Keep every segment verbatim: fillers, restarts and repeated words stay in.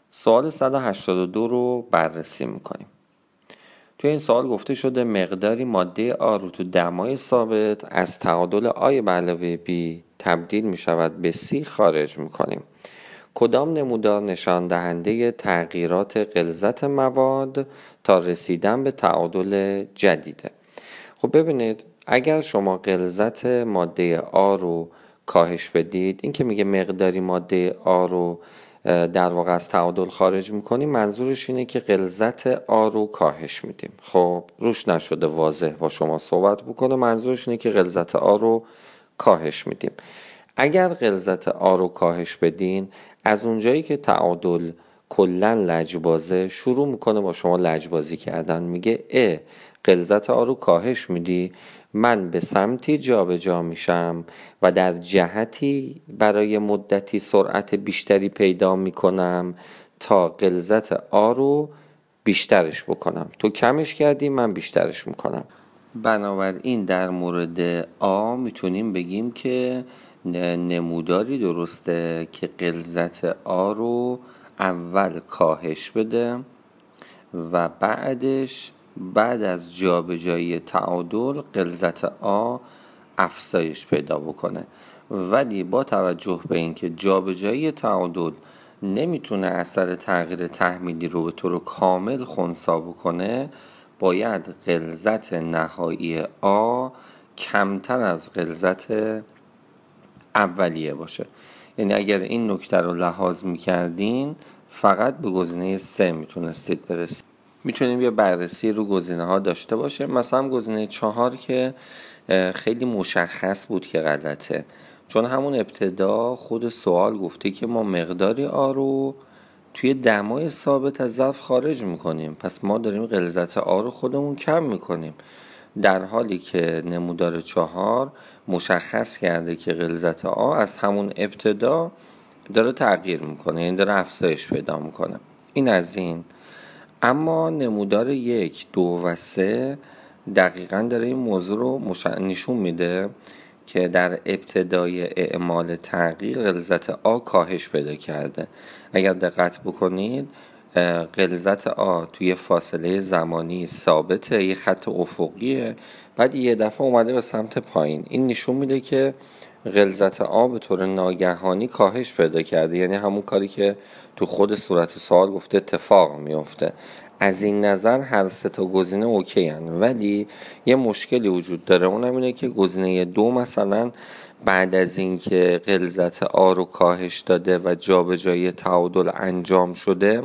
سوال صد و هشتاد و دو رو بررسی میکنیم. توی این سوال گفته شده مقداری ماده آ رو تو دمای ثابت از تعادل آی به علاوه بی تبدیل میشود به سی خارج میکنیم. کدام نمودار نشان دهنده تغییرات غلظت مواد تا رسیدن به تعادل جدیده؟ خب ببینید، اگر شما غلظت ماده آ رو کاهش بدید، این که میگه مقداری ماده آ رو در واقع از تعادل خارج میکنیم، منظورش اینه که غلظت آ رو کاهش میدیم. خب روش نشده واضح با شما صحبت بکنه، منظورش اینه که غلظت آ رو کاهش میدیم. اگر غلظت آ رو کاهش بدین، از اونجایی که تعادل کلن لجبازه شروع میکنه با شما لجبازی کردن. میگه اه غلظت آ رو کاهش میدی، من به سمتی جابجا میشم و در جهتی برای مدتی سرعت بیشتری پیدا میکنم تا غلظت آ رو بیشترش بکنم. تو کمش کردی، من بیشترش میکنم. بنابراین در مورد آ میتونیم بگیم که نموداری درسته که غلظت آ رو اول کاهش بده و بعدش بعد از جابجایی تعادل غلظت آ افزایش پیدا بکنه. ولی با توجه به اینکه جابجایی تعادل نمیتونه اثر تغییر تحمیلی رو به طور کامل خنثی بکنه، باید غلظت نهایی آ کمتر از غلظت اولیه باشه. یعنی اگر این نکته رو لحاظ میکردین، فقط به گزینه سه میتونستید برسید. میتونیم یه بررسی رو گزینه ها داشته باشه. مثلا گزینه چهار که خیلی مشخص بود که غلطه، چون همون ابتدا خود سوال گفته که ما مقداری آ رو توی دمای ثابت از ظرف خارج میکنیم، پس ما داریم غلظت آ رو خودمون کم میکنیم، در حالی که نمودار چهار مشخص کرده که غلظت آ از همون ابتدا داره تغییر میکنه، یعنی داره افزایش پیدا میکنه. این از این. اما نمودار یک، دو و سه دقیقاً داره این موضوع رو مش... نشون میده که در ابتدای اعمال تغییر غلظت آ کاهش پیدا کرده. اگر دقت بکنید، غلظت آ توی فاصله زمانی ثابته، یه خط افقیه، بعد یه دفعه اومده به سمت پایین. این نشون میده که غلظت آ به طور ناگهانی کاهش پیدا کرده، یعنی همون کاری که تو خود صورت سوال گفته اتفاق میفته. از این نظر هر سه تا گزینه اوکی هن، ولی یه مشکلی وجود داره، اونم اینه که گزینه دو مثلا بعد از اینکه غلظت آ رو کاهش داده و جابجایی تعادل انجام شده،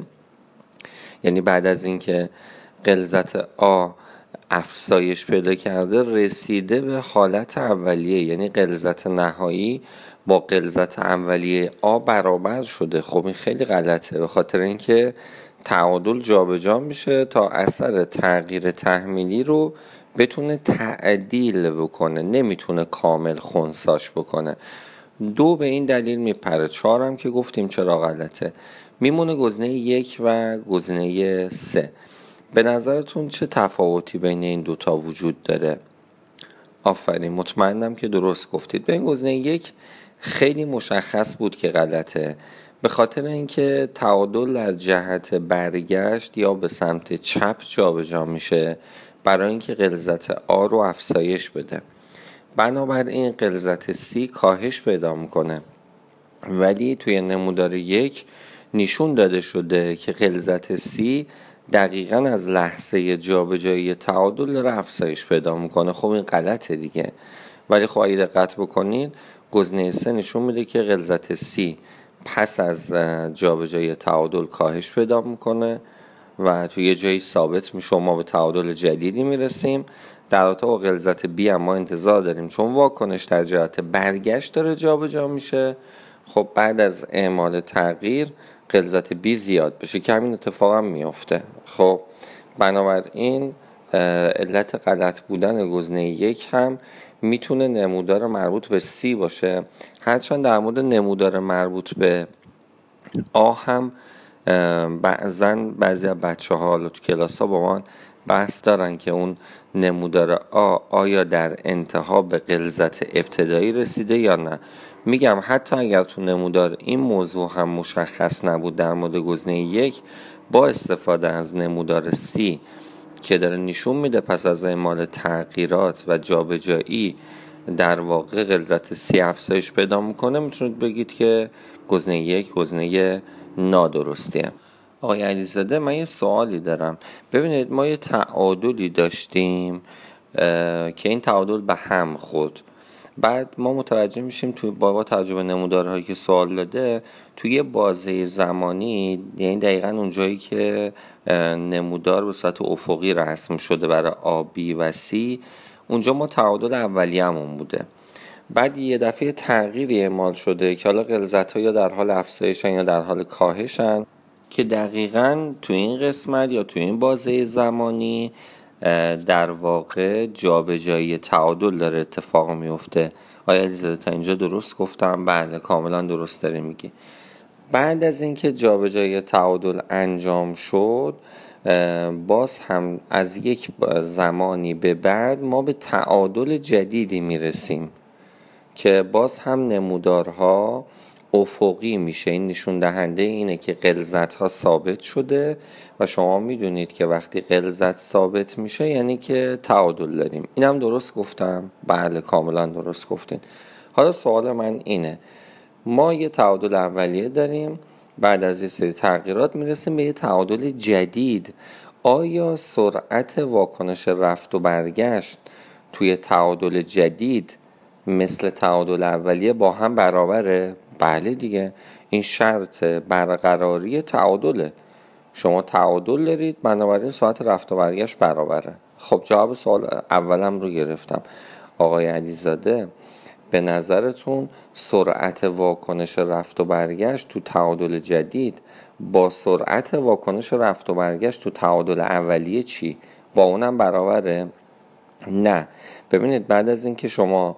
یعنی بعد از اینکه غلظت آ افزایش پیدا کرده، رسیده به حالت اولیه، یعنی غلظت نهایی با غلظت اولیه آ برابر شده. خب این خیلی غلطه، به خاطر اینکه تعادل جابجا میشه تا اثر تغییر تحمیلی رو بتونه تعدیل بکنه، نمیتونه کامل خنثاش بکنه. دو به این دلیل میپره. چهارم که گفتیم چرا غلطه. میمونه گزینه یک و گزینه سه. به نظرتون چه تفاوتی بین این دوتا وجود داره؟ آفرین، مطمئنم که درست گفتید. به این گزینه یک خیلی مشخص بود که غلطه، به خاطر اینکه تعادل در جهت برگشت یا به سمت چپ جابجا میشه برای اینکه غلظت آ رو افزایش بده. بنابراین غلظت سی کاهش پیدا میکنه، ولی توی نمودار یک نشون داده شده که غلظت سی دقیقاً از لحظه جابجایی تعادل داره افزایش پیدا میکنه. خب این غلطه دیگه. ولی خب اگه دقت بکنید، گزینه سه نشون میده که غلظت سی پس از جابجایی تعادل کاهش پیدا میکنه و توی یه جایی ثابت میشه، ما به تعادل جدیدی میرسیم. در رابطه با غلظت بی هم ما انتظار داریم، چون واکنش در جهت برگشت داره جابجا میشه، خب بعد از اعمال تغییر غلظت بی زیاد بشه که همین اتفاق هم میفته. خب بنابراین علت غلط بودن گزینه یک هم میتونه نمودار مربوط به سی باشه. هرچند در مورد نمودار مربوط به آ هم بعضا بعضی از بچه ها حالا تو کلاس ها با من بحث دارن که اون نمودار آ آیا در انتها به غلظت ابتدایی رسیده یا نه. میگم حتی اگر تو نمودار این موضوع هم مشخص نبود در مورد گزینه یک، با استفاده از نمودار سی که داره نشون میده پس از اعمال تغییرات و جابجایی در واقع غلظت سی افزایش پیدا میکنه، میتونید بگید که گزینه یک گزینه نادرستیه. آقای علیزاده، من یه سوالی دارم. ببینید ما یه تعادلی داشتیم که این تعادل به هم خورد. بعد ما متوجه میشیم توی با توجه به نمودارهایی که سوال داده توی بازه زمانی، یعنی دقیقاً اونجایی که نمودار به صورت افقی رسم شده برای آ، بی و سی، اونجا ما تعادل اولیه‌مون بوده. بعد یه دفعه تغییری اعمال شده که حالا غلظت‌ها یا در حال افزایشن یا در حال کاهشن، که دقیقاً تو این قسمت یا تو این بازه زمانی در واقع جابجایی تعادل داره اتفاق میفته. آیا علیزاده تا اینجا درست گفتم؟ بله کاملا درست داری میگی. بعد از اینکه جابجایی تعادل انجام شد، باز هم از یک زمانی به بعد ما به تعادل جدیدی میرسیم که باز هم نمودارها افقی میشه. این نشون دهنده اینه که غلظت ها ثابت شده و شما میدونید که وقتی غلظت ثابت میشه یعنی که تعادل داریم. اینم درست گفتم؟ بله کاملا درست گفتین. حالا سوال من اینه، ما یه تعادل اولیه داریم، بعد از یه سری تغییرات میرسیم به یه تعادل جدید. آیا سرعت واکنش رفت و برگشت توی تعادل جدید مثل تعادل اولیه با هم برابره؟ بله دیگه، این شرط برقراری تعادله. شما تعادل دارید، بنابراین سرعت رفت و برگشت برابره. خب جواب سوال اولم رو گرفتم. آقای علیزاده، به نظرتون سرعت واکنش رفت و برگشت تو تعادل جدید با سرعت واکنش رفت و برگشت تو تعادل اولیه چی؟ با اونم برابره؟ نه. ببینید بعد از اینکه شما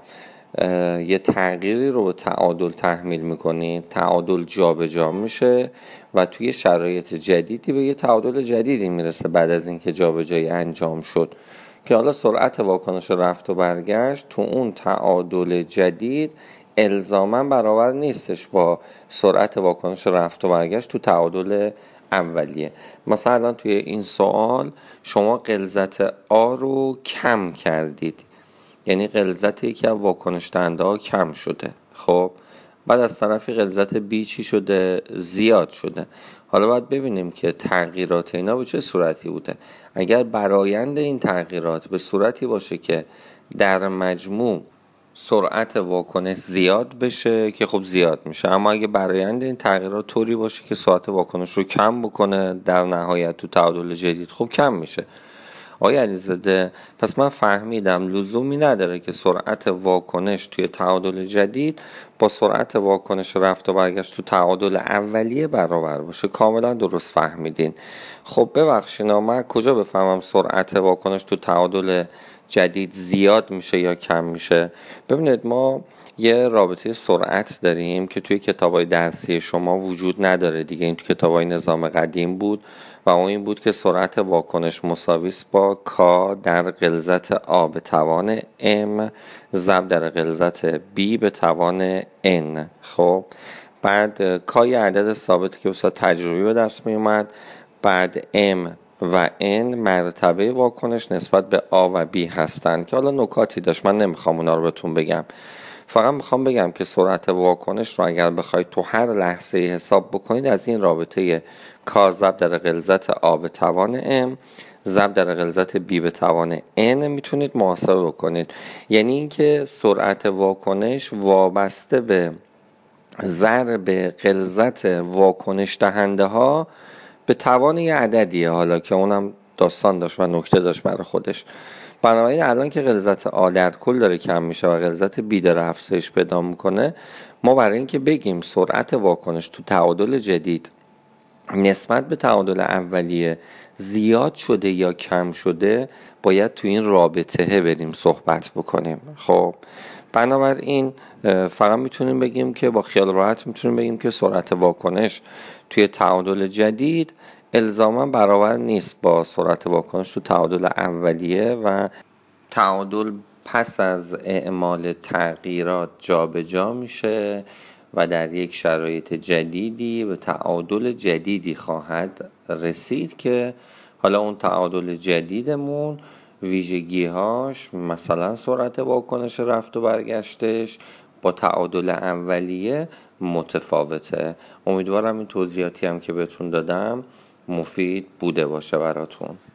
یه تغییری رو به تعادل تحمیل میکنید، تعادل جابجا میشه و توی شرایط جدیدی به یه تعادل جدیدی میرسه بعد از اینکه جابجایی انجام شد، که حالا سرعت واکنش رفت و برگشت تو اون تعادل جدید الزاماً برابر نیستش با سرعت واکنش رفت و برگشت تو تعادل اولیه. مثلا توی این سوال شما غلظت آ رو کم کردید، یعنی غلظت یکی از واکنش دهنده ها کم شده. خب بعد از طرفی غلظت بی چی شده؟ زیاد شده. حالا باید ببینیم که تغییرات اینا به چه صورتی بوده. اگر برآیند این تغییرات به صورتی باشه که در مجموع سرعت واکنش زیاد بشه که خب زیاد میشه، اما اگه برآیند این تغییرات طوری باشه که سرعت واکنش رو کم بکنه، در نهایت تو تعادل جدید خب کم میشه. آقای علیزاده، پس من فهمیدم لزومی نداره که سرعت واکنش توی تعادل جدید با سرعت واکنش رفت و برگشت تو تعادل اولیه برابر باشه. کاملا درست فهمیدین. خب ببخشید من کجا بفهمم سرعت واکنش تو تعادل جدید زیاد میشه یا کم میشه؟ ببینید ما یه رابطه سرعت داریم که توی کتابای درسی شما وجود نداره دیگه، این توی کتابای نظام قدیم بود و اون این بود که سرعت واکنش مساوی است با کا در غلظت آ به توان ام ضرب در غلظت بی به توان ان. خب بعد کا یه عدد ثابتی که واسه تجربی به دست می اومد، بعد ام و ان مرتبه واکنش نسبت به آ و بی هستن که حالا نکاتی داشت من نمیخوام اونا رو بهتون بگم. فقط میخوام بگم که سرعت واکنش رو اگر بخواید تو هر لحظه حساب بکنید از این رابطه کا ضرب در غلظت آ به توان ام ضرب در غلظت بی به توان ان میتونید محاسبه بکنید. یعنی اینکه سرعت واکنش وابسته به ضرب غلظت واکنش دهنده ها به توان یه عددیه، حالا که اونم داستان داشت و نکته داشت برای خودش. بنابراین الان که غلظت آ در کل داره کم میشه و غلظت بی داره افزایش پیدا میکنه، ما برای اینکه بگیم سرعت واکنش تو تعادل جدید نسبت به تعادل اولیه زیاد شده یا کم شده باید تو این رابطه بریم صحبت بکنیم. خب بنابراین فقط میتونیم بگیم که با خیال راحت میتونیم بگیم که سرعت واکنش توی تعادل جدید الزاما برابر نیست با سرعت واکنش تو تعادل اولیه و تعادل پس از اعمال تغییرات جابجا جا میشه و در یک شرایط جدیدی به تعادل جدیدی خواهد رسید که حالا اون تعادل جدیدمون ویژگی‌هاش مثلا سرعت واکنش رفت و برگشتش با تعادل اولیه متفاوته. امیدوارم این توضیحاتی هم که بهتون دادم مفید بوده باشه براتون.